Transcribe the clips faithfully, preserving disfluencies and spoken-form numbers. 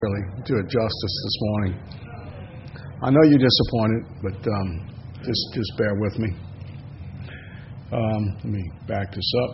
Really do it justice this morning. I know you're disappointed, but um, just just bear with me. Um, let me back this up.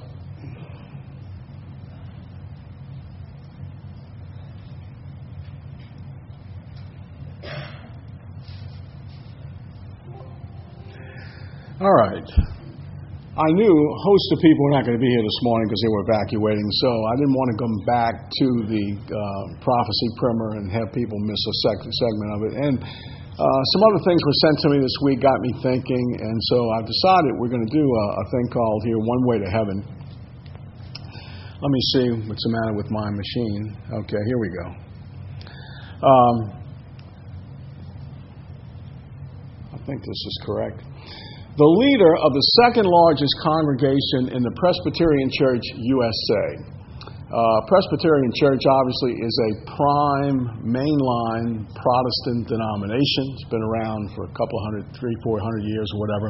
All right. I knew a host of people were not going to be here this morning because they were evacuating, so I didn't want to come back to the uh, prophecy primer and have people miss a sec- segment of it. And uh, some other things were sent to me this week, got me thinking, and so I've decided we're going to do a, a thing called here, One Way to Heaven. Let me see what's the matter with my machine. Okay, here we go. Um, I think this is correct. The leader of the second largest congregation in the Presbyterian Church U S A. Uh, Presbyterian Church obviously is a prime, mainline Protestant denomination. It's been around for a couple hundred, three, four hundred years or whatever.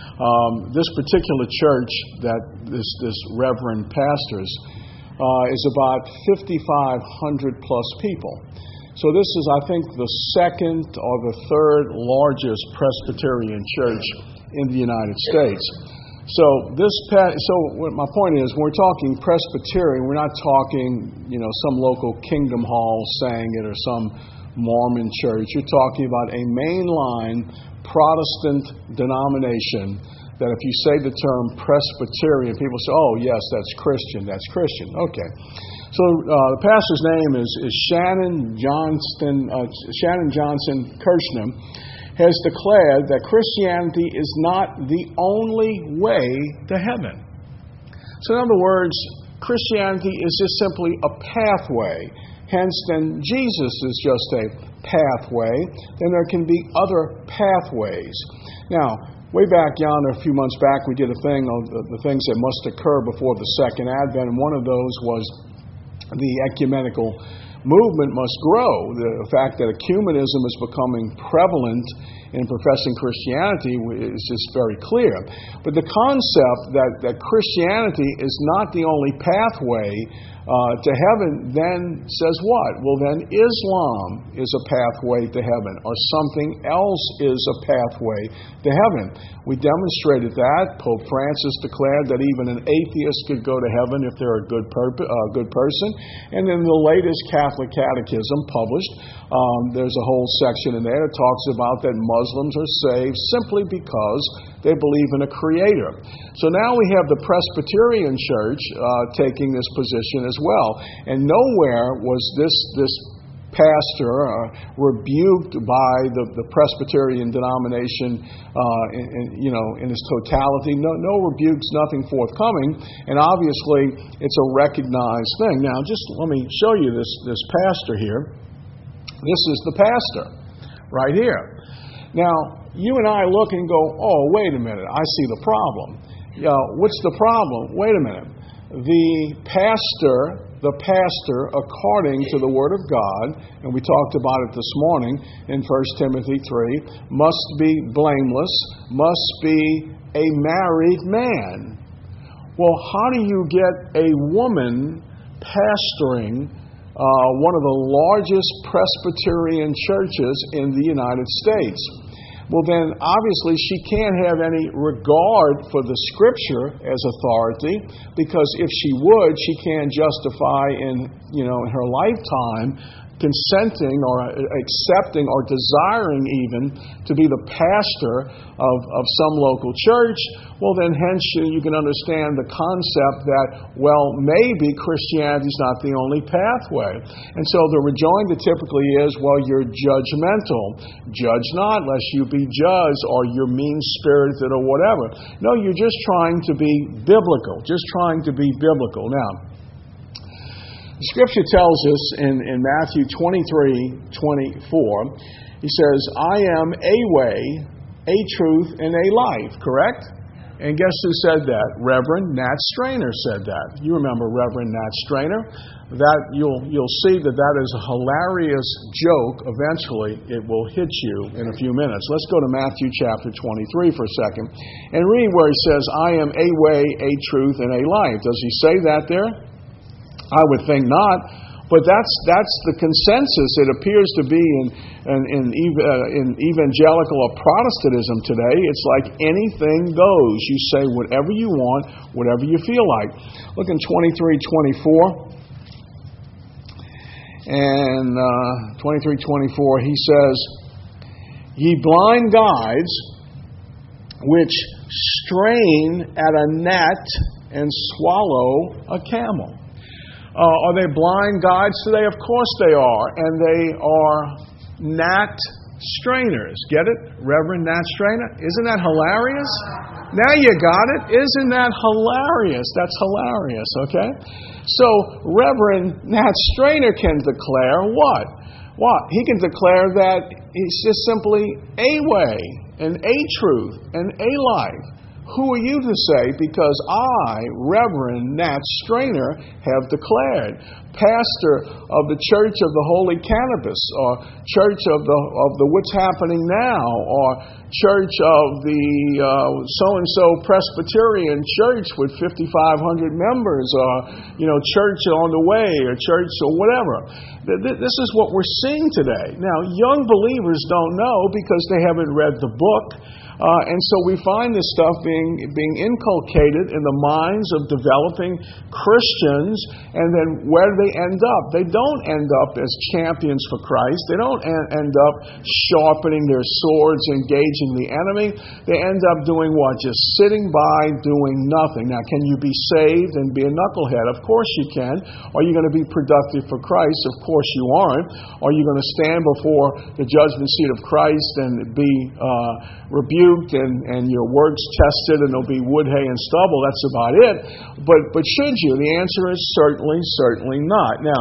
Um, this particular church that this, this reverend pastors uh, is about fifty-five hundred plus people. So this is, I think, the second or the third largest Presbyterian church in the United States. So this, so what my point is, when we're talking Presbyterian, we're not talking, you know, some local Kingdom Hall saying it or some Mormon church. You're talking about a mainline Protestant denomination that if you say the term Presbyterian, people say, oh, yes, that's Christian, that's Christian. Okay. So uh, the pastor's name is, is Shannon Johnston, uh, Shannon Johnson Kirshner, has declared that Christianity is not the only way to heaven. So in other words, Christianity is just simply a pathway. Hence, then Jesus is just a pathway. Then there can be other pathways. Now, way back yonder, a few months back, we did a thing on the, the things that must occur before the second advent, and one of those was the ecumenical movement must grow. The fact that ecumenism is becoming prevalent in professing Christianity is just very clear. But the concept that, that Christianity is not the only pathway uh, to heaven then says what? Well, then Islam is a pathway to heaven, or something else is a pathway to heaven. We demonstrated that. Pope Francis declared that even an atheist could go to heaven if they're a good, perp- uh, good person. And in the latest Catholic Catechism published, um, there's a whole section in there that talks about that Muslims are saved simply because they believe in a creator. So now we have the Presbyterian Church uh, taking this position as well. And nowhere was this this pastor uh, rebuked by the, the Presbyterian denomination, uh, in, in, you know, in its totality. No, no rebukes, nothing forthcoming. And obviously, it's a recognized thing. Now, just let me show you this this pastor here. This is the pastor right here. Now, you and I look and go, oh, wait a minute, I see the problem. Uh, what's the problem? Wait a minute. The pastor, the pastor, according to the Word of God, and we talked about it this morning in First Timothy three, must be blameless, must be a married man. Well, how do you get a woman pastoring uh, one of the largest Presbyterian churches in the United States? Well, then, obviously, she can't have any regard for the Scripture as authority, because if she would, she can't justify in, you know, in her lifetime consenting or accepting or desiring even to be the pastor of, of some local church. Well, then hence you can understand the concept that, well, maybe Christianity is not the only pathway. And so the rejoinder typically is, well, you're judgmental. Judge not, lest you be judged, or you're mean-spirited or whatever. No, you're just trying to be biblical, just trying to be biblical. Now, the Scripture tells us in, in Matthew twenty-three twenty-four, he says, I am a way, a truth, and a life, correct? And guess who said that? Reverend Nat Strainer said that. You remember Reverend Nat Strainer? That you'll you'll see that that is a hilarious joke. Eventually, it will hit you in a few minutes. Let's go to Matthew chapter twenty-three for a second and read where he says, I am a way, a truth, and a life. Does he say that there? I would think not. But that's that's the consensus. It appears to be in in in, uh, in evangelical or Protestantism today. It's like anything goes. You say whatever you want, whatever you feel like. Look in twenty-three twenty-four. And uh, twenty-three twenty-four, he says, "Ye blind guides, which strain at a gnat and swallow a camel." Uh, are they blind guides today? Of course they are. And they are gnat strainers. Get it? Reverend Gnat Strainer? Isn't that hilarious? Now you got it. Isn't that hilarious? That's hilarious, okay? So Reverend Gnat Strainer can declare what? What? He can declare that it's just simply a way and a truth and a life. Who are you to say? Because I, Reverend Gnat Strainer, have declared. Pastor of the Church of the Holy Cannabis, or Church of the of the What's Happening Now, or Church of the uh, so-and-so Presbyterian Church with fifty-five hundred members, or, you know, Church on the Way, or Church or whatever. This is what we're seeing today. Now, young believers don't know because they haven't read the book. Uh, and so we find this stuff being being inculcated in the minds of developing Christians, and then where do they end up? They don't end up as champions for Christ. They don't end up sharpening their swords, engaging the enemy. They end up doing what? Just sitting by, doing nothing. Now, can you be saved and be a knucklehead? Of course you can. Are you going to be productive for Christ? Of course you aren't. Are you going to stand before the judgment seat of Christ and be uh, rebuked and, and your works tested, and there'll be wood, hay, and stubble? That's about it. But but should you? The answer is certainly, certainly not. Now,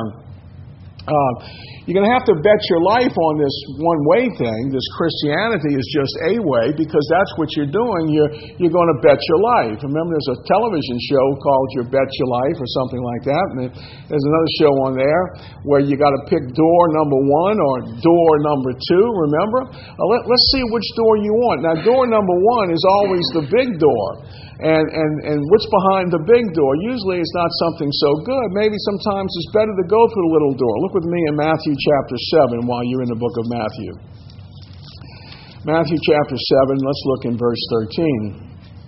uh, you're going to have to bet your life on this one-way thing. This Christianity is just a way, because that's what you're doing. You're you're going to bet your life. Remember, there's a television show called Your Bet Your Life or something like that. And there's another show on there where you got to pick door number one or door number two. Remember? Uh, let, let's see which door you want. Now, door number one is always the big door. And, and and what's behind the big door? Usually it's not something so good. Maybe sometimes it's better to go through the little door. Look with me in Matthew chapter seven while you're in the book of Matthew. Matthew chapter seven, let's look in verse thirteen.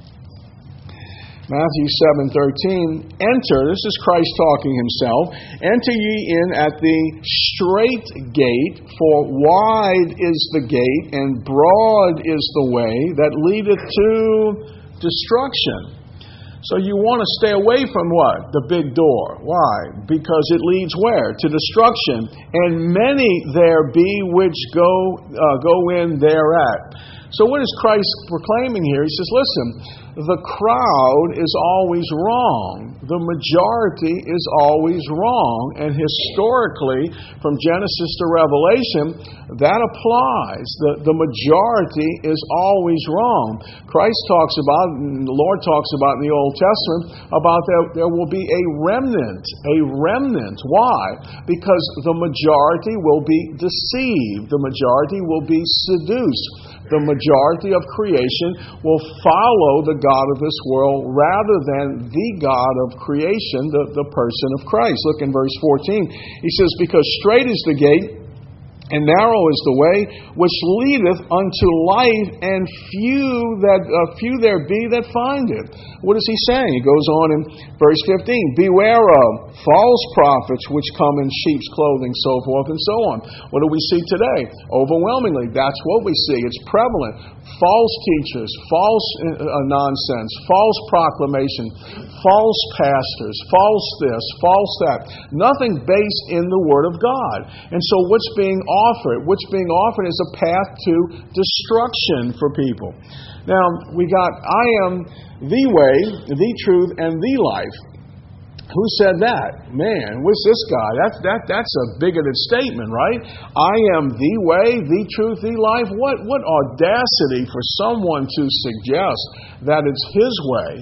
Matthew seven thirteen. Enter, this is Christ talking himself, enter ye in at the strait gate, for wide is the gate, and broad is the way that leadeth to destruction. So you want to stay away from what? The big door. Why? Because it leads where? To destruction. And many there be which go uh, go in thereat. So what is Christ proclaiming here? He says, listen, the crowd is always wrong. The majority is always wrong. And historically, from Genesis to Revelation, that applies. The, the majority is always wrong. Christ talks about, and the Lord talks about in the Old Testament, about that there will be a remnant. A remnant. Why? Because the majority will be deceived. The majority will be seduced. The majority of creation will follow the God of this world rather than the God of creation, the, the person of Christ. Look in verse fourteen. He says, because strait is the gate, and narrow is the way which leadeth unto life, and few that uh, few there be that find it. What is he saying? He goes on in verse fifteen. Beware of false prophets which come in sheep's clothing, so forth and so on. What do we see today? Overwhelmingly, that's what we see. It's prevalent. False teachers, false uh, nonsense, false proclamation, false pastors, false this, false that. Nothing based in the Word of God. And so what's being offered? What's being offered is a path to destruction for people. Now, we got, I am the way, the truth, and the life. Who said that? Man, what's this guy? That's that. That's a bigoted statement, right? I am the way, the truth, the life. What what audacity for someone to suggest that it's his way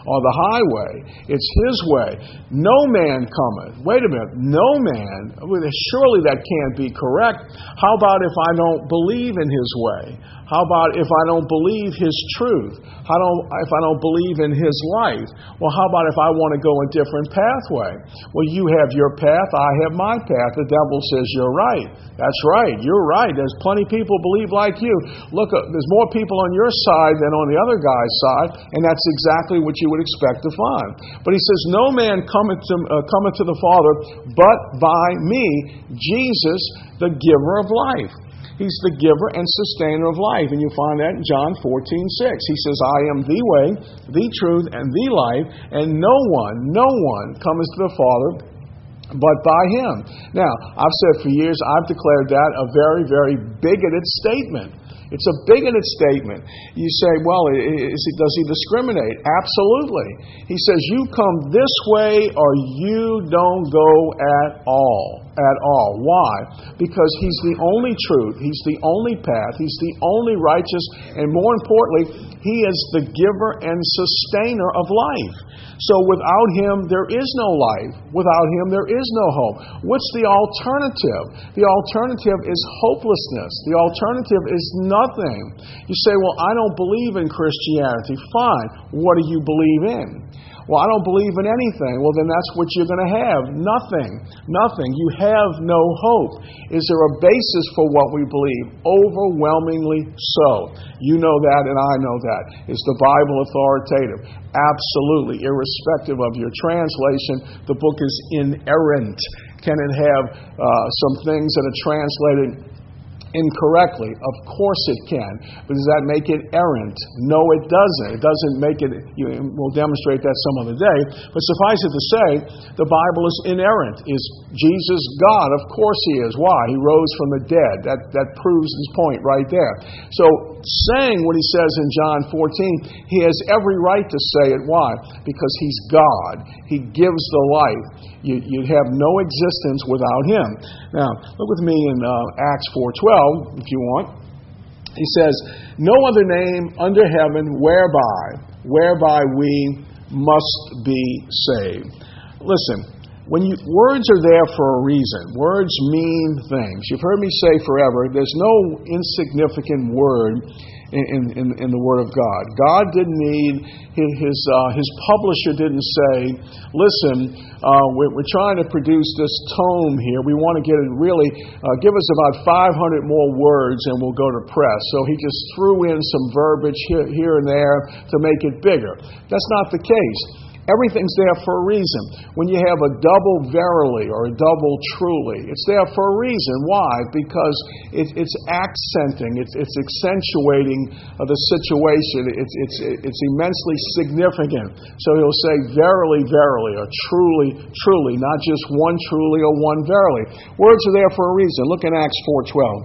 or the highway. It's His way. No man cometh. Wait a minute. No man. Surely that can't be correct. How about if I don't believe in His way? How about if I don't believe His truth? How don't, if I don't believe in His life? Well, how about if I want to go a different pathway? Well, you have your path, I have my path. The devil says, you're right. That's right. You're right. There's plenty of people believe like you. Look, there's more people on your side than on the other guy's side, and that's exactly what you would expect to find. But He says, no man cometh to, uh, cometh to the Father but by me, Jesus, the giver of life. He's the giver and sustainer of life. And you find that in John fourteen six. He says, I am the way, the truth, and the life, and no one, no one cometh to the Father but by Him. Now, I've said for years, I've declared that a very, very bigoted statement. It's a bigoted statement. You say, well, is he, does He discriminate? Absolutely. He says, you come this way or you don't go at all. At all. Why? Because He's the only truth. He's the only path. He's the only righteous. And more importantly, He is the giver and sustainer of life. So without Him, there is no life. Without Him, there is no hope. What's the alternative? The alternative is hopelessness. The alternative is nothing. You say, well, I don't believe in Christianity. Fine. What do you believe in? Well, I don't believe in anything. Well, then that's what you're going to have. Nothing. Nothing. You have no hope. Is there a basis for what we believe? Overwhelmingly so. You know that and I know that. Is the Bible authoritative? Absolutely. Irrespective of your translation, the book is inerrant. Can it have uh, some things that are translated incorrectly? Of course it can. But does that make it errant? No, it doesn't. It doesn't make it, you know, we'll demonstrate that some other day. But suffice it to say, the Bible is inerrant. Is Jesus God? Of course He is. Why? He rose from the dead. That, that proves His point right there. So, saying what He says in John fourteen, He has every right to say it. Why? Because He's God. He gives the life. You, you have no existence without Him. Now, look with me in uh, Acts four twelve, if you want. He says, no other name under heaven whereby, whereby we must be saved. Listen, when you, words are there for a reason. Words mean things. You've heard me say forever, there's no insignificant word in, in, in the Word of God. God didn't need, his his, uh, his publisher didn't say, listen, uh, we're, we're trying to produce this tome here. We want to get it really, uh, give us about five hundred more words and we'll go to press. So he just threw in some verbiage here, here and there to make it bigger. That's not the case. Everything's there for a reason. When you have a double verily or a double truly, it's there for a reason. Why? Because it, it's accenting, it's, it's accentuating uh, the situation. It's, it's, it's immensely significant. So he'll say verily, verily, or truly, truly, not just one truly or one verily. Words are there for a reason. Look in Acts four twelve.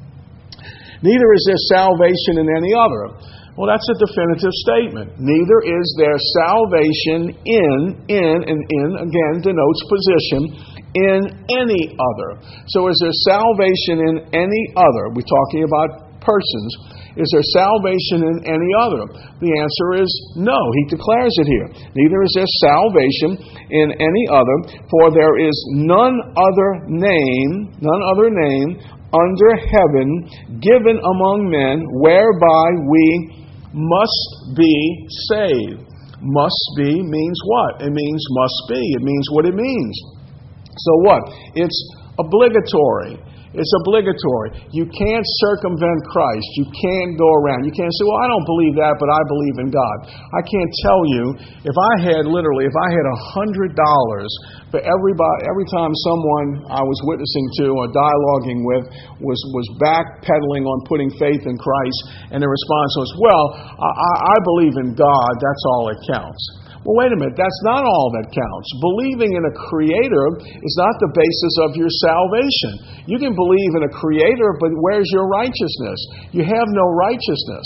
Neither is there salvation in any other. Well, that's a definitive statement. Neither is there salvation in, in, and in, again, denotes position, in any other. So is there salvation in any other? We're talking about persons. Is there salvation in any other? The answer is no. He declares it here. Neither is there salvation in any other, for there is none other name, none other name under heaven given among men whereby we must be saved. Must be means what? It means must be. It means what it means. So what? It's obligatory. It's obligatory. You can't circumvent Christ. You can't go around. You can't say, well, I don't believe that, but I believe in God. I can't tell you, if I had literally, if I had a hundred dollars for everybody, every time someone I was witnessing to or dialoguing with was, was backpedaling on putting faith in Christ, and the response was, well, I, I believe in God, that's all that counts. Well, wait a minute, that's not all that counts. Believing in a creator is not the basis of your salvation. You can believe in a creator, but where's your righteousness? You have no righteousness.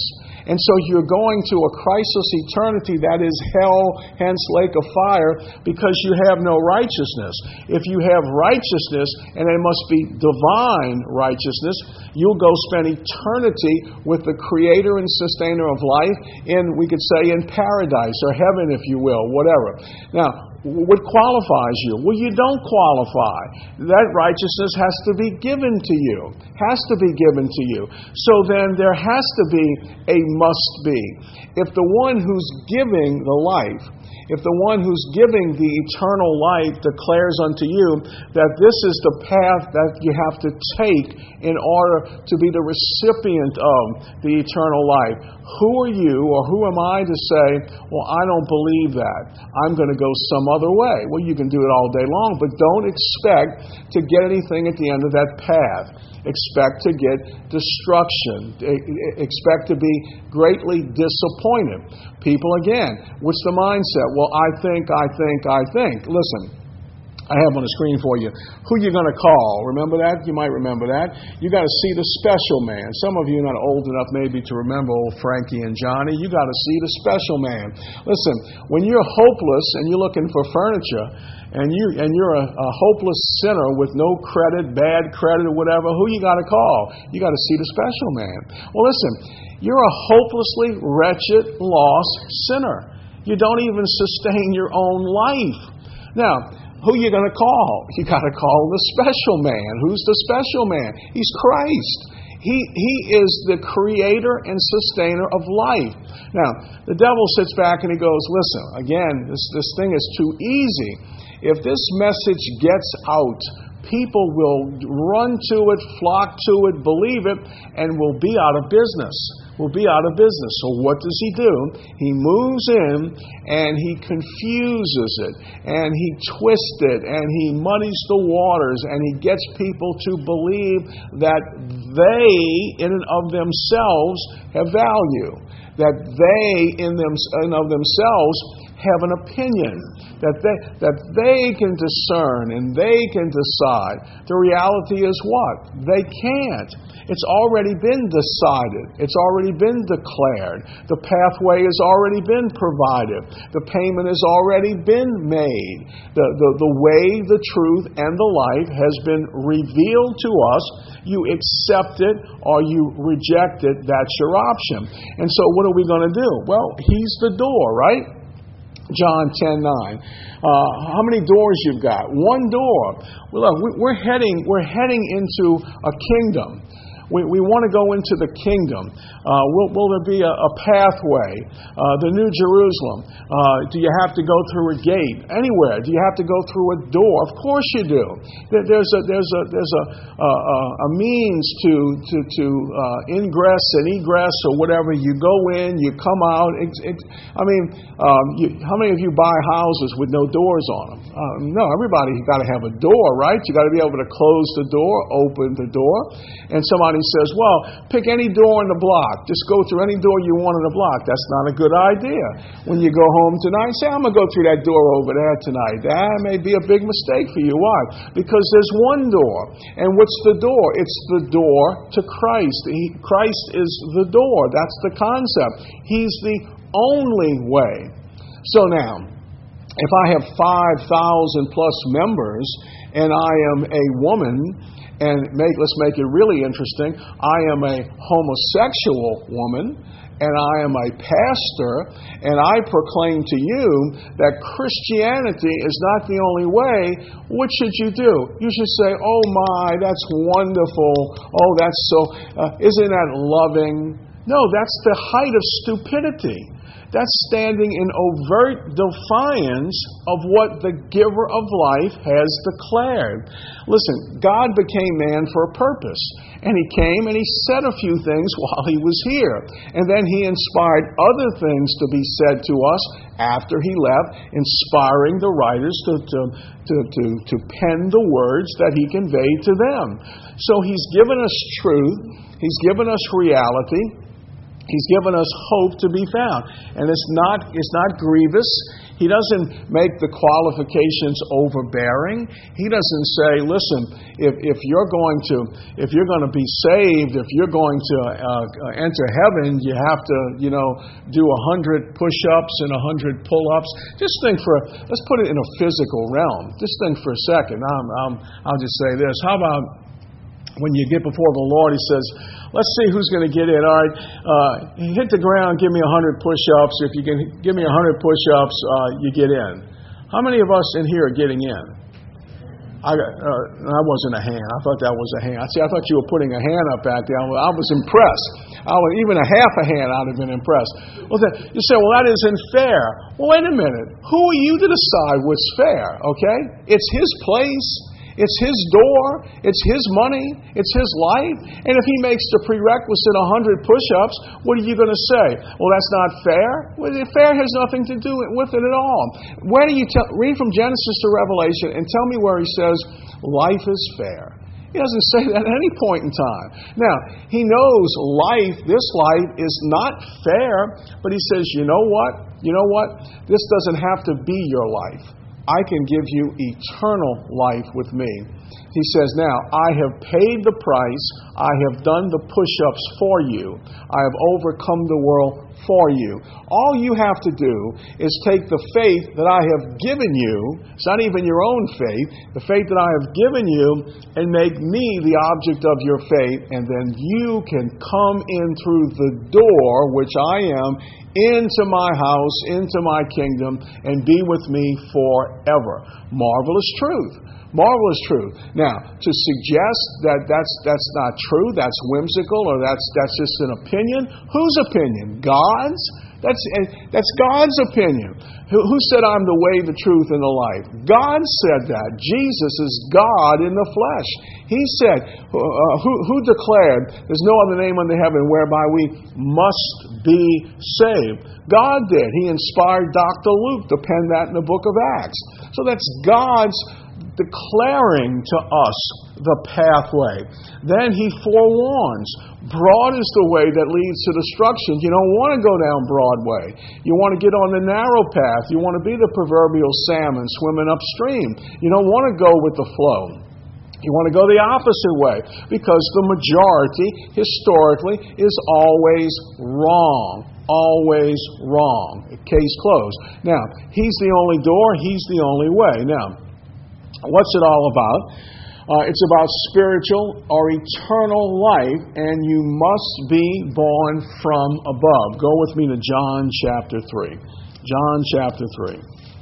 And so you're going to a Christless eternity that is hell, hence lake of fire, because you have no righteousness. If you have righteousness, and it must be divine righteousness, you'll go spend eternity with the creator and sustainer of life in, we could say, in paradise or heaven, if you will, whatever. Now, what qualifies you? Well, you don't qualify. That righteousness has to be given to you. Has to be given to you. So then there has to be a must be. If the one who's giving the life, if the one who's giving the eternal life declares unto you that this is the path that you have to take in order to be the recipient of the eternal life, who are you or who am I to say, well, I don't believe that. I'm going to go some other way. Well, you can do it all day long, but don't expect to get anything at the end of that path. Expect to get destruction. Expect to be greatly disappointed. People, again, what's the mindset? Well, I think, I think, I think. Listen, I have on the screen for you who you're going to call. Remember that? You might remember that. You got to see the special man. Some of you are not old enough maybe to remember old Frankie and Johnny. You got to see the special man. Listen, when you're hopeless and you're looking for furniture, and you and you're a, a hopeless sinner with no credit, bad credit, or whatever, who you got to call? You got to see the special man. Well, listen, you're a hopelessly wretched, lost sinner. You don't even sustain your own life. Now, who you going to call? You got to call the special man. Who's the special man? He's Christ. He he is the creator and sustainer of life. Now, the devil sits back and he goes, listen, again, this, this thing is too easy. If this message gets out, people will run to it, flock to it, believe it, and will be out of business. Will be out of business. So what does he do? He moves in and he confuses it and he twists it and he muddies the waters and he gets people to believe that they in and of themselves have value. That they in, them, in of themselves have an opinion, that they that they can discern and they can decide. The reality is what? They can't. It's already been decided. It's already been declared. The pathway has already been provided. The payment has already been made. The, the, the way, the truth, and the life has been revealed to us. You accept it or you reject it. That's your option. And so what are we going to do? Well, he's the door, right? John ten nine. Uh, how many doors you've got? One door. Well, look, we're heading we're heading into a kingdom. We we want to go into the kingdom. Uh, will, will there be a, a pathway? Uh, the New Jerusalem. Uh, do you have to go through a gate? Anywhere? Do you have to go through a door? Of course you do. There, there's a there's a there's a a, a means to to to uh, ingress and egress or whatever. You go in, you come out. It, it, I mean, um, you, how many of you buy houses with no doors on them? Uh, no, everybody's got to have a door, right? You got to be able to close the door, open the door, and somebody says, well, pick any door in the block. Just go through any door you want in the block. That's not a good idea. When you go home tonight, say, I'm going to go through that door over there tonight. That may be a big mistake for you. Why? Because there's one door. And what's the door? It's the door to Christ. He, Christ is the door. That's the concept. He's the only way. So now, if I have five thousand plus members and I am a woman, and make, let's make it really interesting, I am a homosexual woman, and I am a pastor, and I proclaim to you that Christianity is not the only way, what should you do? You should say, oh my, that's wonderful. Oh, that's so, uh, isn't that loving? No, that's the height of stupidity. That's standing in overt defiance of what the giver of life has declared. Listen, God became man for a purpose. And he came and he said a few things while he was here. And then he inspired other things to be said to us after he left, inspiring the writers to, to, to, to, to pen the words that he conveyed to them. So he's given us truth. He's given us reality. He's given us hope to be found. And it's not it's not grievous. He doesn't make the qualifications overbearing. He doesn't say, listen, if, if you're going to if you're going to be saved, if you're going to uh, enter heaven, you have to, you know, do a hundred push-ups and a hundred pull-ups. Just think for, let's put it in a physical realm. Just think for a second. I'm, I'm, I'll just say this. How about when you get before the Lord, He says, let's see who's going to get in. All right, uh, hit the ground, give me a hundred push-ups. If you can give me a hundred push-ups, uh, you get in. How many of us in here are getting in? I got, uh, that wasn't a hand. I thought that was a hand. See, I thought you were putting a hand up back there. I was impressed. I was, even a half a hand, I'd have been impressed. Well, then, you say, well, that isn't fair. Well, wait a minute. Who are you to decide what's fair, okay? It's His place. It's His door. It's His money. It's His life. And if He makes the prerequisite one hundred push-ups, what are you going to say? Well, that's not fair? Well, fair has nothing to do with it at all. Where do you tell, read from Genesis to Revelation and tell me where He says life is fair. He doesn't say that at any point in time. Now, He knows life, this life, is not fair, but He says, you know what? You know what? This doesn't have to be your life. I can give you eternal life with me. He says, now, I have paid the price. I have done the push-ups for you. I have overcome the world for you. All you have to do is take the faith that I have given you. It's not even your own faith. The faith that I have given you, and make me the object of your faith. And then you can come in through the door, which I am, into my house, into my kingdom, and be with me forever. Marvelous truth. Marvelous truth. Now, to suggest that that's that's not true, that's whimsical, or that's that's just an opinion. Whose opinion? God's? That's that's God's opinion. Who, who said I'm the way, the truth, and the life? God said that. Jesus is God in the flesh. He said, uh, who, who declared, there's no other name under heaven whereby we must be saved? God did. He inspired Doctor Luke to pen that in the book of Acts. So that's God's declaring to us the pathway. Then He forewarns. Broad is the way that leads to destruction. You don't want to go down Broadway. You want to get on the narrow path. You want to be the proverbial salmon swimming upstream. You don't want to go with the flow. You want to go the opposite way, because the majority, historically, is always wrong. Always wrong. Case closed. Now, He's the only door. He's the only way. Now, what's it all about? Uh, it's about spiritual or eternal life, and you must be born from above. Go with me to John chapter three. John chapter three.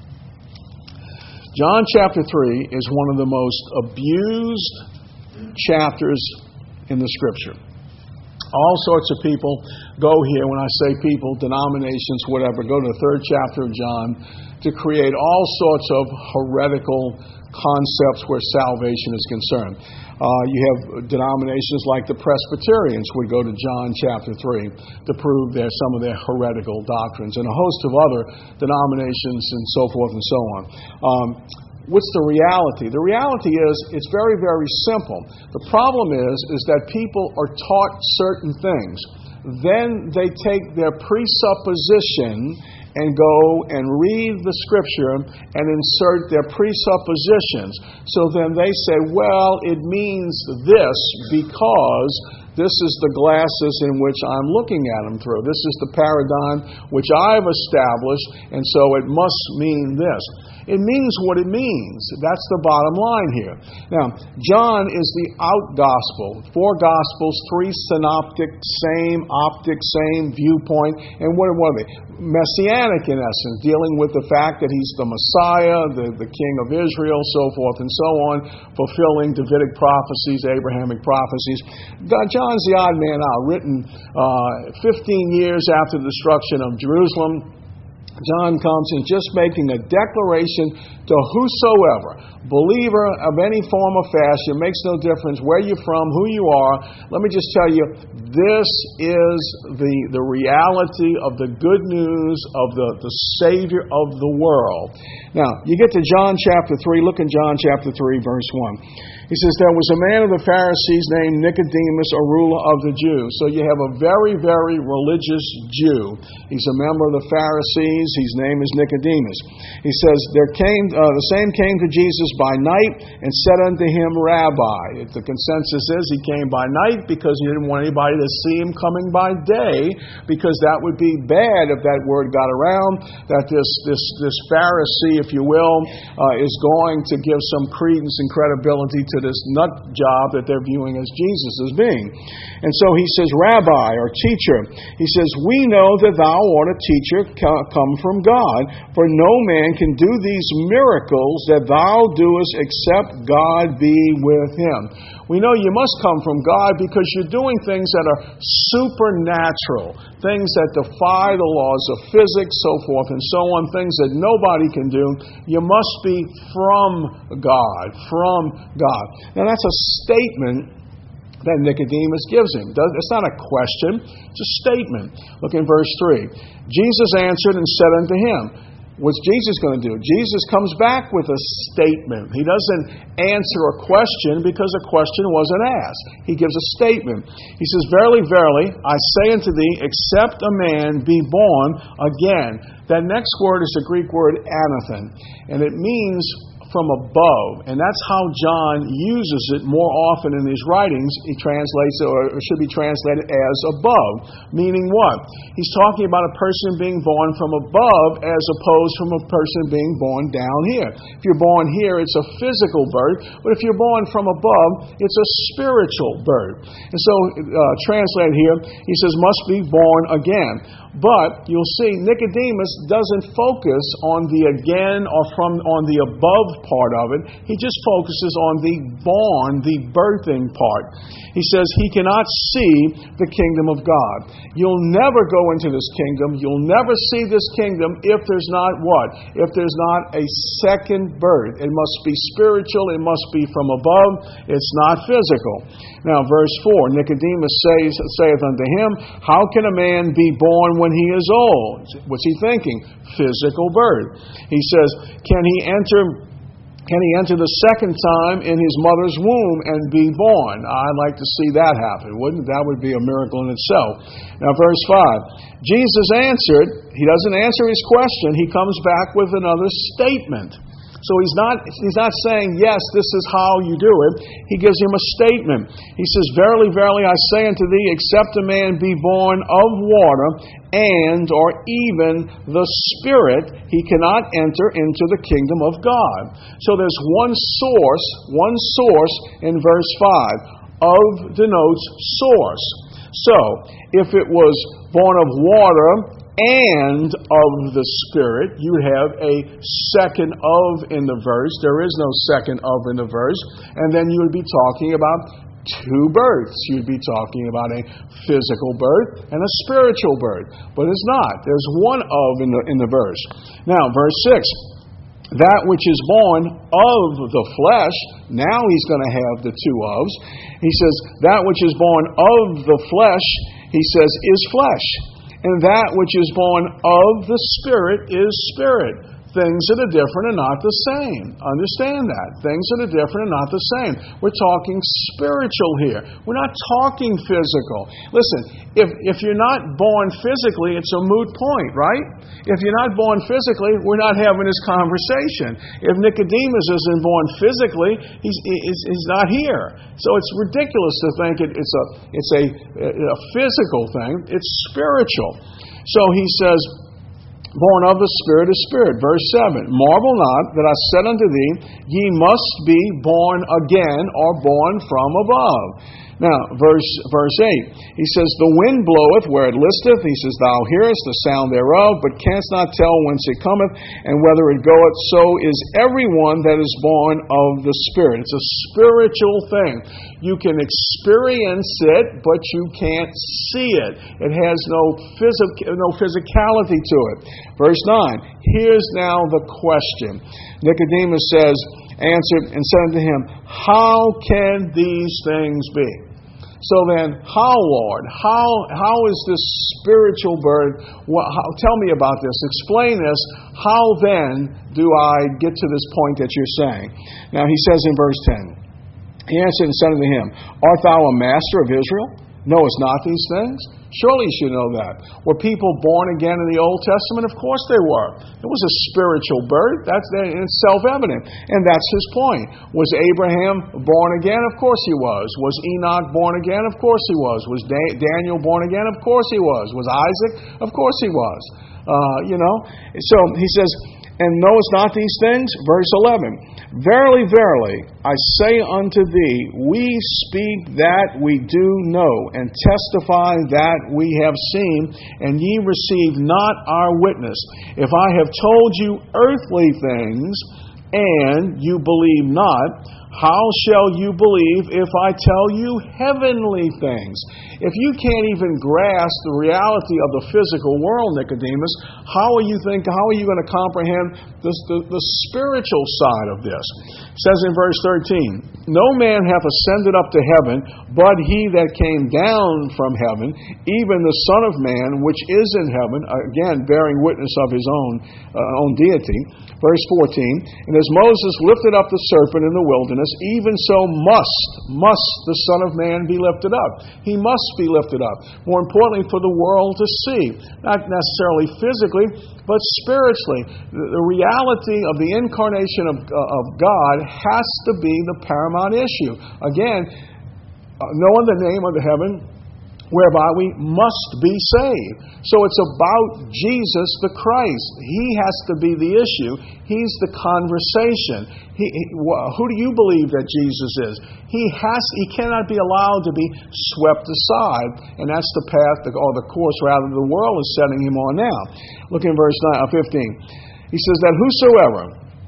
John chapter three is one of the most abused chapters in the Scripture. All sorts of people go here, when I say people, denominations, whatever, go to the third chapter of John to create all sorts of heretical concepts where salvation is concerned. Uh, you have denominations like the Presbyterians would go to John chapter three to prove their, some of their heretical doctrines, and a host of other denominations and so forth and so on. Um, what's the reality? The reality is it's very, very simple. The problem is, is that people are taught certain things. Then they take their presupposition and go and read the Scripture and insert their presuppositions. So then they say, well, it means this because this is the glasses in which I'm looking at them through. This is the paradigm which I've established, and so it must mean this. It means what it means. That's the bottom line here. Now, John is the out gospel. Four gospels, three synoptic, same optic, same viewpoint. And what are they? Messianic, in essence, dealing with the fact that He's the Messiah, the, the King of Israel, so forth and so on, fulfilling Davidic prophecies, Abrahamic prophecies. John's the odd man out, written uh, fifteen years after the destruction of Jerusalem. John comes in just making a declaration to whosoever, believer of any form or fashion, makes no difference where you're from, who you are. Let me just tell you, this is the, the reality of the good news of the, the Savior of the world. Now, you get to John chapter three. Look in John chapter three, verse one. He says, there was a man of the Pharisees named Nicodemus, a ruler of the Jews. So you have a very, very religious Jew. He's a member of the Pharisees. His name is Nicodemus. He says, there came uh, the same came to Jesus by night and said unto him, Rabbi. The consensus is he came by night because he didn't want anybody to see him coming by day, because that would be bad if that word got around, that this, this, this Pharisee, if you will, uh, is going to give some credence and credibility to this nut job that they're viewing as Jesus as being. And so he says, Rabbi, or teacher, he says, we know that thou art a teacher come from God, for no man can do these miracles that thou doest except God be with him. We know you must come from God because you're doing things that are supernatural, things that defy the laws of physics, so forth and so on, things that nobody can do. You must be from God, from God. Now that's a statement that Nicodemus gives him. It's not a question, it's a statement. Look in verse three. Jesus answered and said unto him, what's Jesus going to do? Jesus comes back with a statement. He doesn't answer a question because a question wasn't asked. He gives a statement. He says, verily, verily, I say unto thee, except a man be born again. That next word is the Greek word anathen, and it means from above, and that's how John uses it more often in his writings. He translates it, or it should be translated as above, meaning what? He's talking about a person being born from above as opposed from a person being born down here. If you're born here, it's a physical birth, but if you're born from above, it's a spiritual birth. And so, uh, translated here, he says, must be born again. But you'll see Nicodemus doesn't focus on the again or from on the above part of it. He just focuses on the born, the birthing part. He says he cannot see the kingdom of God. You'll never go into this kingdom. You'll never see this kingdom if there's not what? If there's not a second birth. It must be spiritual. It must be from above. It's not physical. Now, verse four, Nicodemus says, saith unto him, how can a man be born when he is old? What's he thinking? Physical birth. He says, can he enter Can he enter the second time in his mother's womb and be born? I'd like to see that happen, wouldn't that? Would be a miracle in itself. Now, verse five. Jesus answered. He doesn't answer his question. He comes back with another statement. So he's not, he's not saying, yes, this is how you do it. He gives him a statement. He says, verily, verily, I say unto thee, except a man be born of water and or even the Spirit, he cannot enter into the kingdom of God. So there's one source, one source in verse five. Of denotes source. So, if it was born of water and of the Spirit, you have a second of in the verse. There is no second of in the verse. And then you would be talking about two births. You'd be talking about a physical birth and a spiritual birth. But it's not. There's one of in the, in the verse. Now, verse six. That which is born of the flesh, now he's going to have the two ofs. He says, that which is born of the flesh, he says, is flesh. And that which is born of the Spirit is spirit. Things that are different are not the same. Understand that. Things that are different are not the same. We're talking spiritual here. We're not talking physical. Listen, if if you're not born physically, it's a moot point, right? If you're not born physically, we're not having this conversation. If Nicodemus isn't born physically, he's he's, he's not here. So it's ridiculous to think it, it's a it's a, a physical thing. It's spiritual. So he says, born of the Spirit is spirit. Verse seven. Marvel not that I said unto thee, ye must be born again, or born from above. Now, verse verse eight. He says, the wind bloweth where it listeth. He says, thou hearest the sound thereof, but canst not tell whence it cometh, and whether it goeth. So is everyone that is born of the Spirit. It's a spiritual thing. You can experience it, but you can't see it. It has no physic- no physicality to it. Verse nine. Here's now the question. Nicodemus says, answered and said unto him, how can these things be? So then, how, Lord? How how is this spiritual birth? What, how, tell me about this. Explain this. How then do I get to this point that you're saying? Now he says in verse ten, He answered and said unto him, Art thou a master of Israel? Knowest not these things? Surely you should know that. Were people born again in the Old Testament? Of course they were. It was a spiritual birth. That's it's self-evident. And that's his point. Was Abraham born again? Of course he was. Was Enoch born again? Of course he was. Was da- Daniel born again? Of course he was. Was Isaac? Of course he was. Uh, you know. So he says, and knowest not these things? Verse eleven. Verily, verily, I say unto thee, we speak that we do know, and testify that we have seen, and ye receive not our witness. If I have told you earthly things, and you believe not, how shall you believe if I tell you heavenly things? If you can't even grasp the reality of the physical world, Nicodemus, how are you think? How are you going to comprehend the, the, the spiritual side of this? It says in verse thirteen, No man hath ascended up to heaven, but he that came down from heaven, even the Son of Man, which is in heaven, again bearing witness of his own uh, own deity. Verse fourteen, And as Moses lifted up the serpent in the wilderness, even so must, must the Son of Man be lifted up. He must be lifted up. More importantly, for the world to see. Not necessarily physically, but spiritually. The, the reality of the incarnation of, uh, of God has to be the paramount issue. Again, uh, knowing the name of the heaven, whereby we must be saved. So it's about Jesus the Christ. He has to be the issue. He's the conversation. He, he, who do you believe that Jesus is? He has. He cannot be allowed to be swept aside, and that's the path, or the course rather, the world is setting him on now. Look in verse fifteen. He says that whosoever.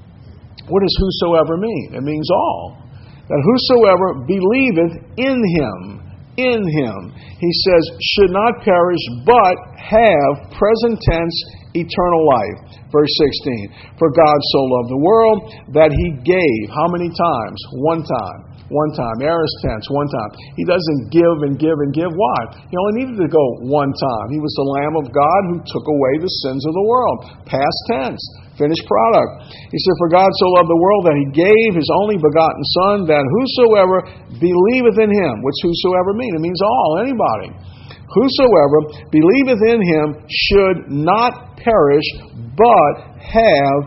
What does whosoever mean? It means all. That whosoever believeth in him. In him, he says, should not perish, but have, present tense, eternal life. Verse sixteen, For God so loved the world that he gave, how many times? One time. One time. Aorist tense, one time. He doesn't give and give and give. Why? He only needed to go one time. He was the Lamb of God who took away the sins of the world. Past tense. Finished product. He said, For God so loved the world that he gave his only begotten Son, that whosoever believeth in him, which whosoever mean? It means all, anybody. Whosoever believeth in him should not perish, but have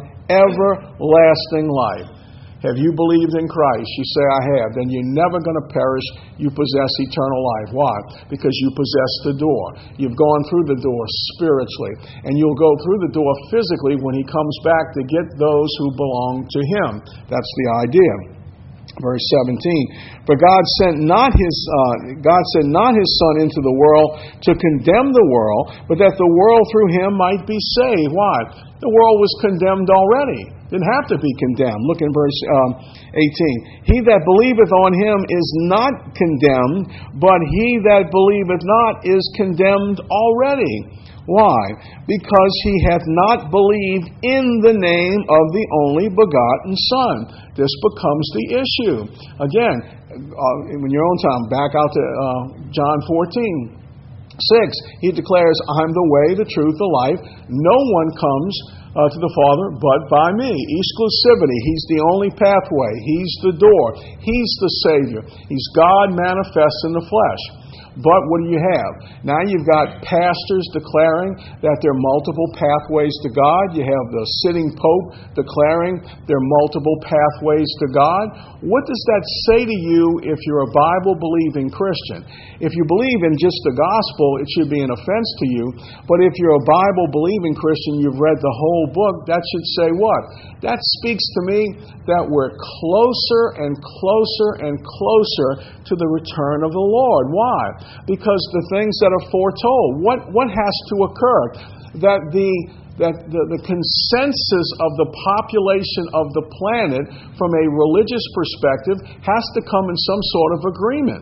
everlasting life. Have you believed in Christ? You say, I have. Then you're never going to perish. You possess eternal life. Why? Because you possess the door. You've gone through the door spiritually. And you'll go through the door physically when he comes back to get those who belong to him. That's the idea. Verse seventeen, For God sent not his uh, God sent not his Son into the world to condemn the world, but that the world through him might be saved. Why? The world was condemned already. Didn't have to be condemned. Look in verse um, eighteen. He that believeth on him is not condemned, but he that believeth not is condemned already. Why? Because he hath not believed in the name of the only begotten Son. This becomes the issue. Again, uh, in your own time, back out to uh, John fourteen. Six, he declares, I'm the way, the truth, the life. No one comes uh, to the Father but by me. Exclusivity. He's the only pathway. He's the door. He's the Savior. He's God manifest in the flesh. But what do you have? Now you've got pastors declaring that there are multiple pathways to God. You have the sitting Pope declaring there are multiple pathways to God. What does that say to you if you're a Bible-believing Christian? If you believe in just the gospel, it should be an offense to you. But if you're a Bible-believing Christian, you've read the whole book, that should say what? That speaks to me that we're closer and closer and closer to the return of the Lord. Why? Because the things that are foretold, what, what has to occur? That the that the, the consensus of the population of the planet from a religious perspective has to come in some sort of agreement.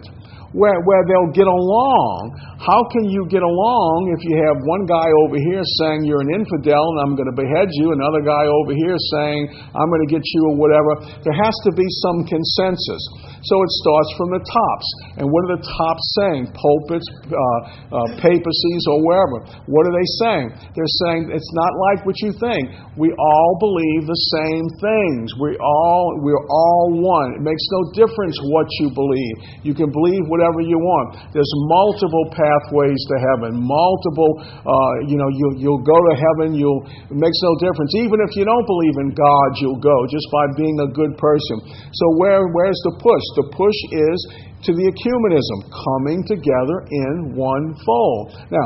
where, where they'll get along. How can you get along if you have one guy over here saying you're an infidel and I'm going to behead you, another guy over here saying I'm going to get you or whatever? There has to be some consensus. So it starts from the tops. And what are the tops saying? Pulpits, uh, uh, papacies, or wherever. What are they saying? They're saying it's not like what you think. We all believe the same things. We all, we're all one. It makes no difference what you believe. You can believe whatever you want. There's multiple pathways to heaven. Multiple, uh, you know, you, you'll go to heaven. You'll, it makes no difference. Even if you don't believe in God, you'll go just by being a good person. So where, where's the push? The push is to the ecumenism, coming together in one fold. Now,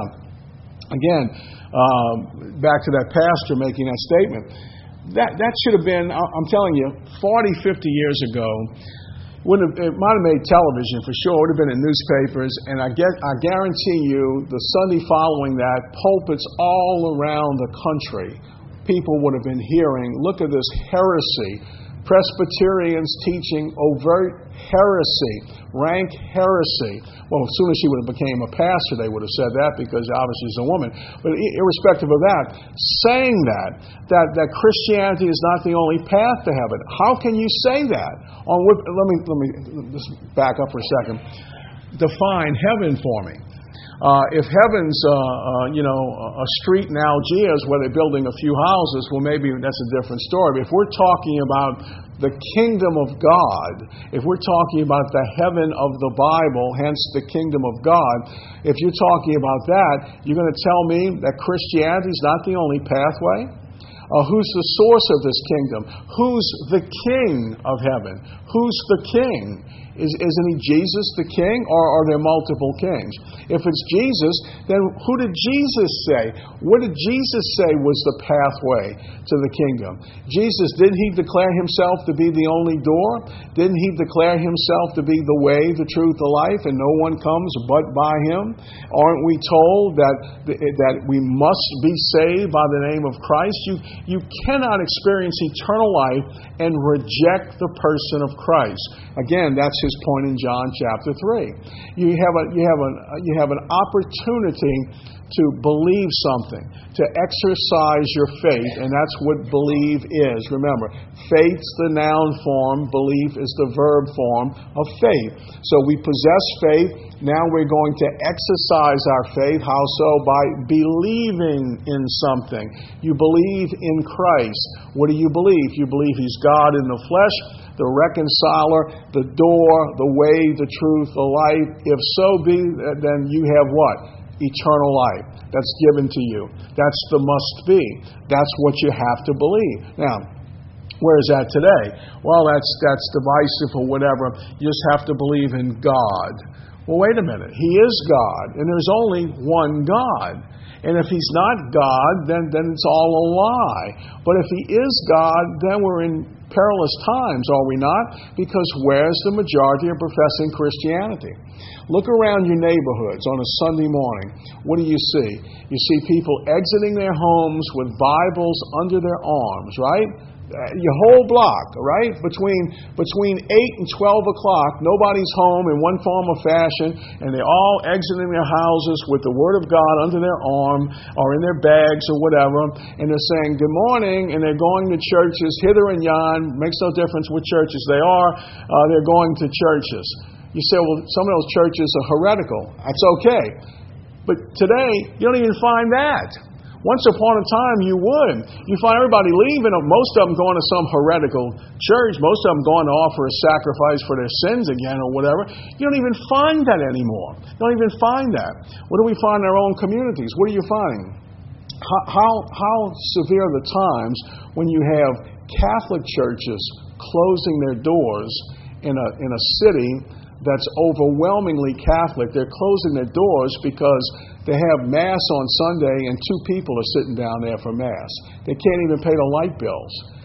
again, um, back to that pastor making that statement. That that should have been, I'm telling you, forty, fifty years ago. Wouldn't have, it might have made television for sure. It would have been in newspapers. And I, get, I guarantee you, the Sunday following that, pulpits all around the country, people would have been hearing, look at this heresy. Presbyterians teaching overt heresy, rank heresy. Well, as soon as she would have became a pastor, they would have said that because obviously she's a woman. But irrespective of that, saying that, that, that Christianity is not the only path to heaven. How can you say that? On what, let me let me just back up for a second. Define heaven for me. Uh, if heaven's, uh, uh, you know, a street in Algiers where they're building a few houses, well, maybe that's a different story. But if we're talking about the kingdom of God, if we're talking about the heaven of the Bible, hence the kingdom of God, if you're talking about that, you're going to tell me that Christianity is not the only pathway? Uh, who's the source of this kingdom? Who's the king of heaven? Who's the king? Is, isn't he Jesus the king, or are there multiple kings? If it's Jesus, then who did Jesus say? What did Jesus say was the pathway to the kingdom? Jesus, didn't he declare himself to be the only door? Didn't he declare himself to be the way, the truth, the life, and no one comes but by him? Aren't we told that, that we must be saved by the name of Christ? You, you cannot experience eternal life and reject the person of Christ. Again, that's his point in John chapter three. You have a you have an you have an opportunity to believe something, to exercise your faith, and that's what believe is. Remember, faith's the noun form, belief is the verb form of faith. So we possess faith. Now we're going to exercise our faith. How so? By believing in something. You believe in Christ. What do you believe? You believe he's God in the flesh, the reconciler, the door, the way, the truth, the life. If so be, then you have what? Eternal life. That's given to you. That's the must be. That's what you have to believe. Now, where is that today? Well, that's that's divisive or whatever. You just have to believe in God. Well, wait a minute. He is God, and there's only one God. And if he's not God, then, then it's all a lie. But if he is God, then we're in perilous times, are we not? Because where's the majority of professing Christianity? Look around your neighborhoods on a Sunday morning. What do you see? You see people exiting their homes with Bibles under their arms, right? Your whole block, right? Between between eight and twelve o'clock, nobody's home in one form or fashion, and they're all exiting their houses with the Word of God under their arm or in their bags or whatever, and they're saying, good morning, and they're going to churches hither and yon. Makes no difference what churches they are. Uh, they're going to churches. You say, well, some of those churches are heretical. That's okay. But today, you don't even find that. Once upon a time, you would. You find everybody leaving, most of them going to some heretical church, most of them going to offer a sacrifice for their sins again or whatever. You don't even find that anymore. You don't even find that. What do we find in our own communities? What are you finding? How, how, how severe are the times when you have Catholic churches closing their doors in a, in a city that's overwhelmingly Catholic? They're closing their doors because they have Mass on Sunday and two people are sitting down there for Mass. They can't even pay the light bills.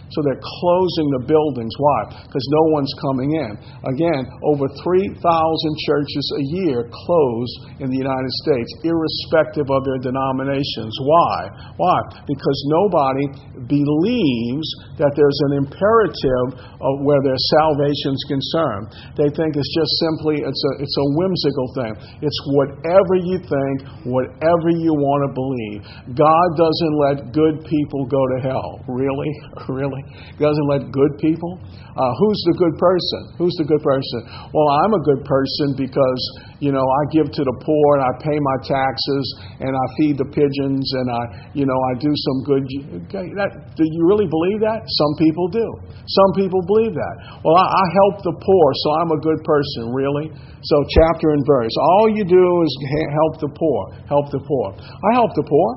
So they're closing the buildings. Why? Because no one's coming in. Again, over three thousand churches a year close in the United States, irrespective of their denominations. Why? Why? Because nobody believes that there's an imperative of where their salvation is concerned. They think it's just simply, it's a, it's a whimsical thing. It's whatever you think, whatever you want to believe. God doesn't let good people go to hell. Really? Really? He doesn't let good people? Uh, who's the good person? Who's the good person? Well, I'm a good person because, you know, I give to the poor and I pay my taxes and I feed the pigeons and I, you know, I do some good. Okay, that, do you really believe that? Some people do. Some people believe that. Well, I, I help the poor, so I'm a good person. Really? So chapter and verse. All you do is help the poor. Help the poor. I help the poor.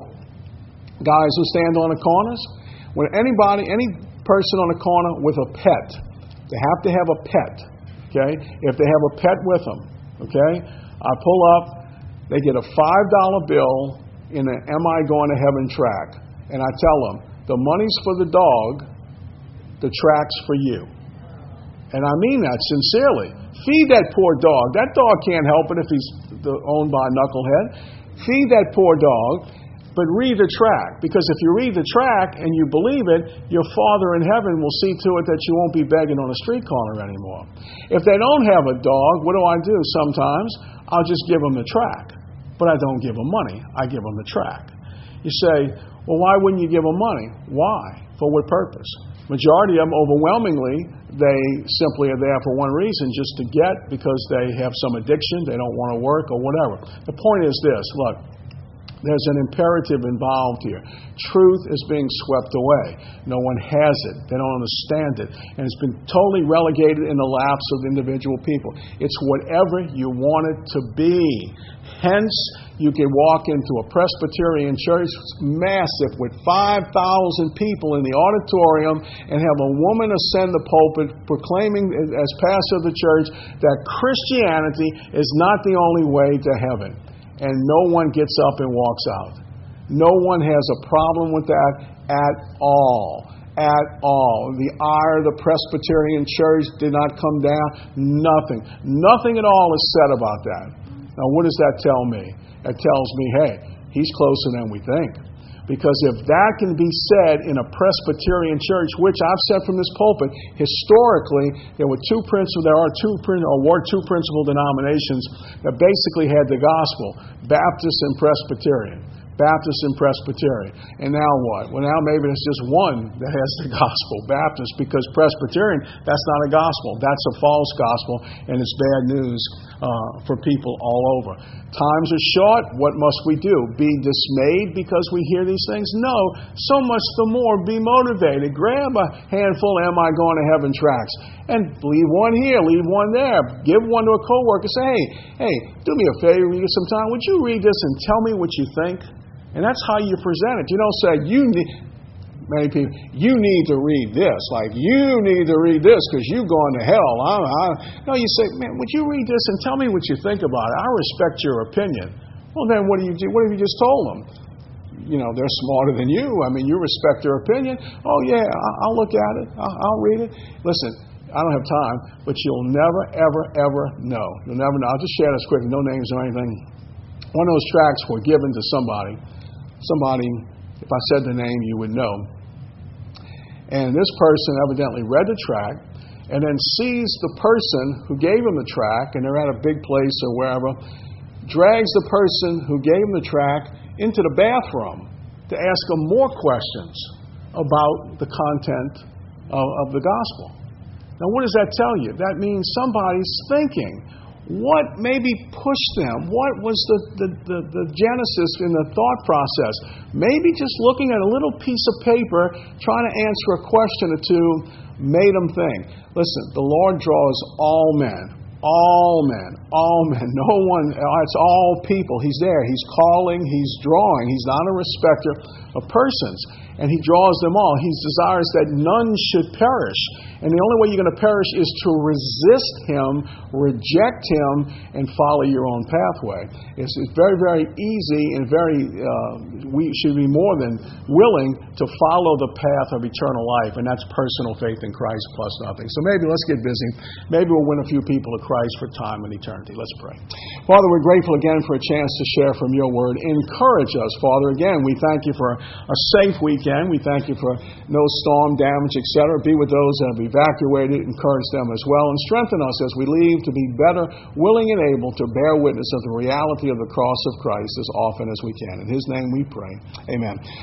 Guys who stand on the corners. When anybody, any person on the corner with a pet, they have to have a pet. Okay? If they have a pet with them, okay? I pull up, they get a five dollar bill in an Am I Going to Heaven track. And I tell them, the money's for the dog, the track's for you. And I mean that sincerely. Feed that poor dog. That dog can't help it if he's owned by a knucklehead. Feed that poor dog. But read the track, because if you read the track and you believe it, your Father in heaven will see to it that you won't be begging on a street corner anymore. If they don't have a dog, what do I do sometimes? I'll just give them the track. But I don't give them money. I give them the track. You say, well, why wouldn't you give them money? Why? For what purpose? Majority of them, overwhelmingly, they simply are there for one reason, just to get, because they have some addiction, they don't want to work or whatever. The point is this, look. There's an imperative involved here. Truth is being swept away. No one has it. They don't understand it. And it's been totally relegated in the laps of individual people. It's whatever you want it to be. Hence, you can walk into a Presbyterian church, massive, with five thousand people in the auditorium, and have a woman ascend the pulpit proclaiming as pastor of the church that Christianity is not the only way to heaven. And no one gets up and walks out. No one has a problem with that at all. At all. The ire of the Presbyterian church did not come down. Nothing. Nothing at all is said about that. Now, what does that tell me? It tells me, hey, he's closer than we think. Because if that can be said in a Presbyterian church, which I've said from this pulpit, historically there were two principal, there are two or were two principal denominations that basically had the gospel: Baptist and Presbyterian. Baptist and Presbyterian. And now what? Well, now maybe it's just one that has the gospel, Baptist, because Presbyterian, that's not a gospel. That's a false gospel, and it's bad news uh, for people all over. Times are short. What must we do? Be dismayed because we hear these things? No. So much the more be motivated. Grab a handful of Am I Going to Heaven tracts and leave one here, leave one there. Give one to a coworker. Say, hey, hey, do me a favor, you some time. Would you read this and tell me what you think? And that's how you present it. You don't say, you need, many people, you need to read this. Like, you need to read this because you're going to hell. I, I, no, you say, man, would you read this and tell me what you think about it? I respect your opinion. Well, then what do you do? What have you just told them? You know, they're smarter than you. I mean, you respect their opinion. Oh, yeah, I'll look at it. I'll, I'll read it. Listen, I don't have time, but you'll never, ever, ever know. You'll never know. I'll just share this quickly. No names or anything. One of those tracts were given to somebody. Somebody, if I said the name, you would know. And this person evidently read the tract and then sees the person who gave him the tract, and they're at a big place or wherever, drags the person who gave him the tract into the bathroom to ask him more questions about the content of, of the gospel. Now, what does that tell you? That means somebody's thinking. What maybe pushed them? What was the, the, the, the genesis in the thought process? Maybe just looking at a little piece of paper, trying to answer a question or two, made them think. Listen, the Lord draws all men, all men, all men. No one, it's all people. He's there. He's calling. He's drawing. He's not a respecter of persons. And he draws them all. He desires that none should perish. And the only way you're going to perish is to resist him, reject him, and follow your own pathway. It's, it's very, very easy and very, uh, we should be more than willing to follow the path of eternal life. And that's personal faith in Christ plus nothing. So maybe let's get busy. Maybe we'll win a few people to Christ for time and eternity. Let's pray. Father, we're grateful again for a chance to share from your word. Encourage us, Father. Again, we thank you for a safe weekend. We thank you for no storm damage, et cetera. Be with those that have evacuated. Encourage them as well. And strengthen us as we leave to be better, willing and able to bear witness of the reality of the cross of Christ as often as we can. In his name we pray. Amen.